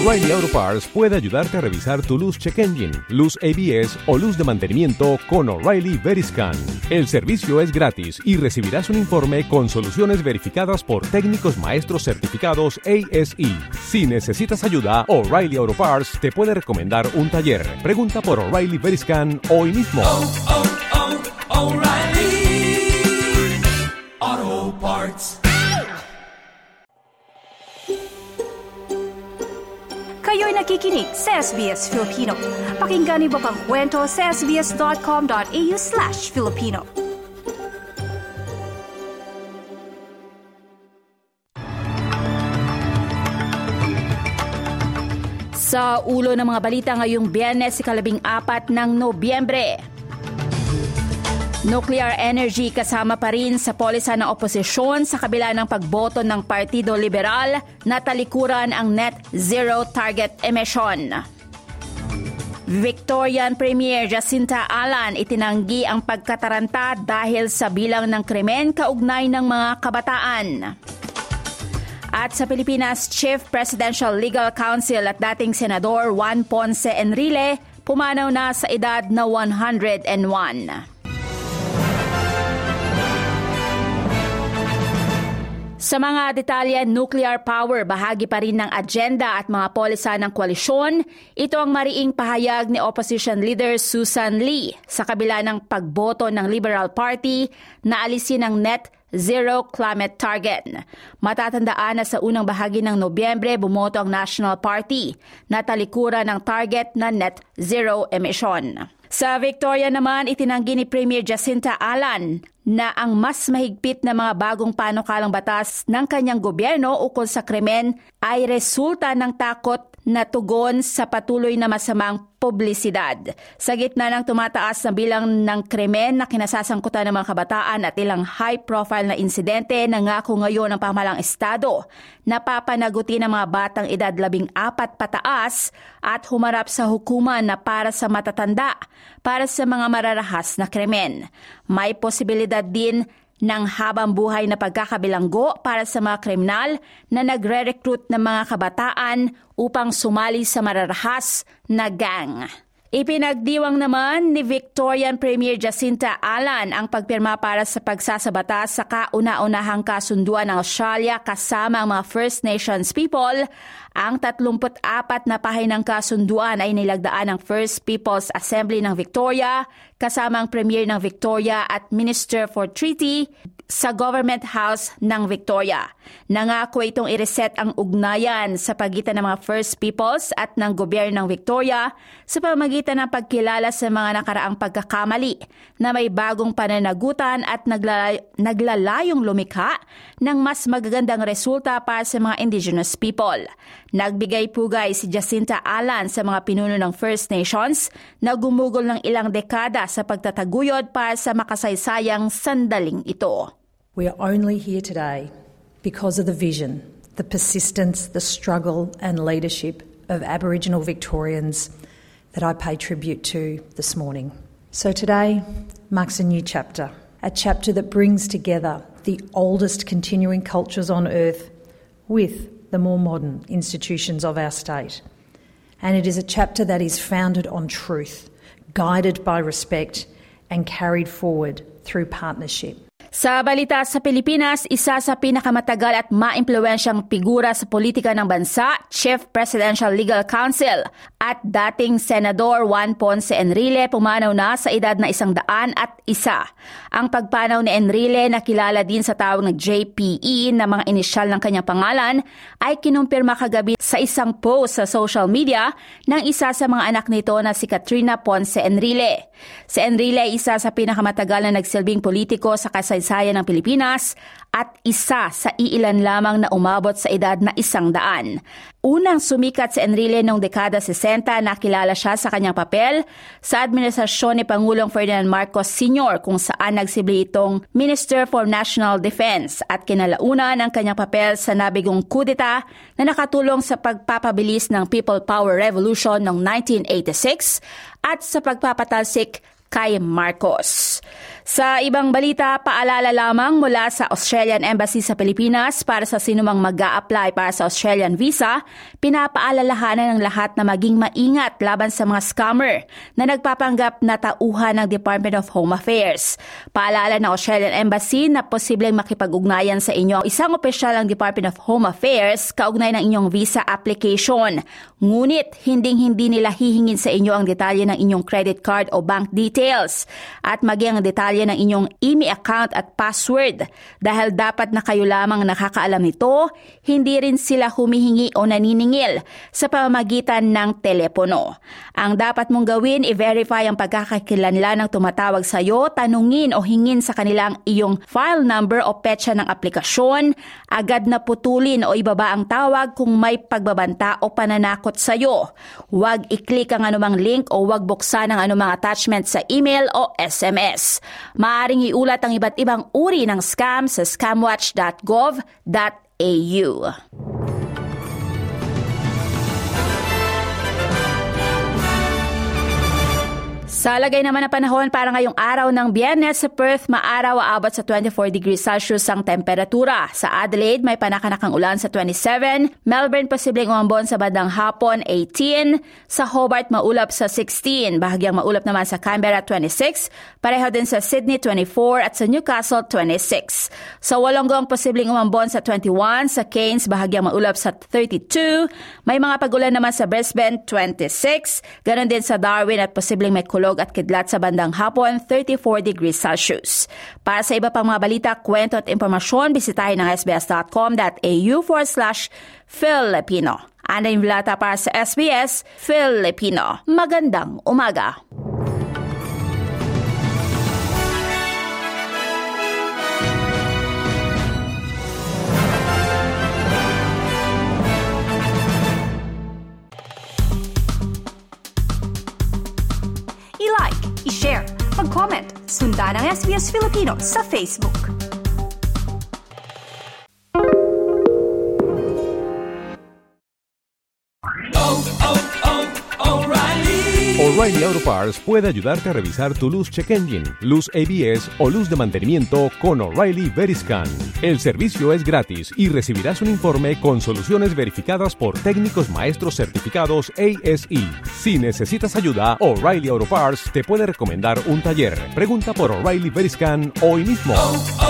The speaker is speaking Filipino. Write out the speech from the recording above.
O'Reilly Auto Parts puede ayudarte a revisar tu luz check engine, luz ABS o luz de mantenimiento con O'Reilly Veriscan. El servicio es gratis y recibirás un informe con soluciones verificadas por técnicos maestros certificados ASE. Si necesitas ayuda, O'Reilly Auto Parts te puede recomendar un taller. Pregunta por O'Reilly Veriscan hoy mismo. O'Reilly Auto Parts. Kayo'y nakikinig sa SBS Filipino. Pakinggan niyo pa ang kwento sa sbs.com.au/Filipino. Sa ulo ng mga balita ngayong Biyernes, 14 ng Nobyembre. Nuclear energy kasama pa rin sa polisa ng oposisyon sa kabila ng pagboto ng Partido Liberal na talikuran ang net zero target emission. Victorian Premier Jacinta Allan itinanggi ang pagkataranta dahil sa bilang ng krimen kaugnay ng mga kabataan. At sa Pilipinas, Chief Presidential Legal Counsel at dating Senador Juan Ponce Enrile pumanaw na sa edad na 101. Sa mga detalye, nuclear power bahagi pa rin ng agenda at mga polisa ng koalisyon. Ito ang mariing pahayag ni Opposition Leader Susan Lee sa kabila ng pagboto ng Liberal Party na alisin ang net zero climate target. Matatandaan na sa unang bahagi ng Nobyembre, bumoto ang National Party na talikuran ng target na net zero emission. Sa Victoria naman, itinanggi ni Premier Jacinta Allan na ang mas mahigpit na mga bagong panukalang batas ng kanyang gobyerno ukol sa krimen ay resulta ng takot na tugon sa patuloy na masamang publisidad. Sa gitna ng tumataas na bilang ng krimen na kinasasangkutan ng mga kabataan at ilang high-profile na insidente, nangako ngayon ang pamahalang estado na papanagutin ang mga batang edad 14 pataas at humarap sa hukuman na para sa matatanda para sa mga mararahas na krimen. May posibilidad din ng habang buhay na pagkakabilanggo para sa mga kriminal na nagre-recruit ng mga kabataan upang sumali sa mararahas na gang. Ipinagdiwang naman ni Victorian Premier Jacinta Allan ang pagpirma para sa pagsasabata sa kauna-unahang kasunduan ng Australia kasama ang mga First Nations people. Ang 34 na pahinang kasunduan ay nilagdaan ng First People's Assembly ng Victoria kasama ang Premier ng Victoria at Minister for Treaty sa Government House ng Victoria. Nangako itong i-reset ang ugnayan sa pagitan ng mga First Peoples at ng gobyerno ng Victoria sa pamamagitan ng pagkilala sa mga nakaraang pagkakamali na may bagong pananagutan at naglalayong lumikha ng mas magagandang resulta para sa mga Indigenous people. Nagbigay pugay si Jacinta Allan sa mga pinuno ng First Nations na gumugol ng ilang dekada sa pagtataguyod para sa makasaysayang sandaling ito. We are only here today because of the vision, the persistence, the struggle and leadership of Aboriginal Victorians that I pay tribute to this morning. So today marks a new chapter, a chapter that brings together the oldest continuing cultures on earth with the more modern institutions of our state. And it is a chapter that is founded on truth, guided by respect and carried forward through partnership. Sa balita sa Pilipinas, isa sa pinakamatagal at maimpluwensyang figura sa politika ng bansa, Chief Presidential Legal Counsel at dating Senador Juan Ponce Enrile pumanaw na sa edad na 101. Ang pagpanaw ni Enrile na kilala din sa tawag na JPE na mga inisyal ng kanyang pangalan ay kinumpirma kagabi sa isang post sa social media ng isa sa mga anak nito na si Katrina Ponce Enrile. Si Enrile ay isa sa pinakamatagal na nagsilbing politiko sa kasaysayan ng Pilipinas at isa sa iilan lamang na umabot sa edad na 100. Unang sumikat si Enrile noong dekada 60, nakilala siya sa kanyang papel sa administrasyon ni Pangulong Ferdinand Marcos Sr. kung saan nagsibli itong Minister for National Defense at kinalaunan ang kanyang papel sa nabigong kudeta na nakatulong sa pagpapabilis ng People Power Revolution noong 1986 at sa pagpapatalsik kay Marcos. Sa ibang balita, paalala lamang mula sa Australian Embassy sa Pilipinas para sa sinumang mag-a-apply para sa Australian visa, pinapaalalahanan ng lahat na maging maingat laban sa mga scammer na nagpapanggap na tauhan ng Department of Home Affairs. Paalala ng Australian Embassy na posibleng makipag-ugnayan sa inyo ang isang opisyal ng Department of Home Affairs kaugnay ng inyong visa application. Ngunit, hindi nila hihingin sa inyo ang detalye ng inyong credit card o bank details at maging ang detalye ng inyong email account at password. Dahil dapat na kayo lamang nakakaalam nito, hindi rin sila humihingi o naniningil sa pamamagitan ng telepono. Ang dapat mong gawin, i-verify ang pagkakakilanlan ng tumatawag sa iyo, tanungin o hingin sa kanilang iyong file number o petsa ng aplikasyon, agad na putulin o ibaba ang tawag kung may pagbabanta o pananakot sa iyo. Huwag i-click ang anumang link o huwag buksan ang anumang attachment sa email o SMS. Maaaring iulat ang iba't ibang uri ng scam sa scamwatch.gov.au. Sa lagay naman ng panahon para ngayong araw ng Biyernes sa Perth, maaraw aabot sa 24 degrees Celsius ang temperatura. Sa Adelaide, may panakanakang ulan sa 27. Melbourne, posibleng umambon sa bandang hapon, 18. Sa Hobart, maulap sa 16. Bahagyang maulap naman sa Canberra, 26. Pareho din sa Sydney, 24. At sa Newcastle, 26. Sa Wollongong, posibleng umambon sa 21. Sa Cairns, bahagyang maulap sa 32. May mga pagulan naman sa Brisbane, 26. Ganon din sa Darwin at posibleng may kulog at kidlat sa bandang hapon, 34 degrees Celsius. Para sa iba pang mga balita, kwento at impormasyon, bisitahin ang sbs.com.au/Filipino. Ana yung balita para sa SBS Filipino. Magandang umaga. I-like, i-share, mag-comment, sundan ang SBS Filipino sa Facebook. O'Reilly Auto Parts puede ayudarte a revisar tu luz check engine, luz ABS o luz de mantenimiento con O'Reilly Veriscan. El servicio es gratis y recibirás un informe con soluciones verificadas por técnicos maestros certificados ASE. Si necesitas ayuda, O'Reilly Auto Parts te puede recomendar un taller. Pregunta por O'Reilly Veriscan hoy mismo.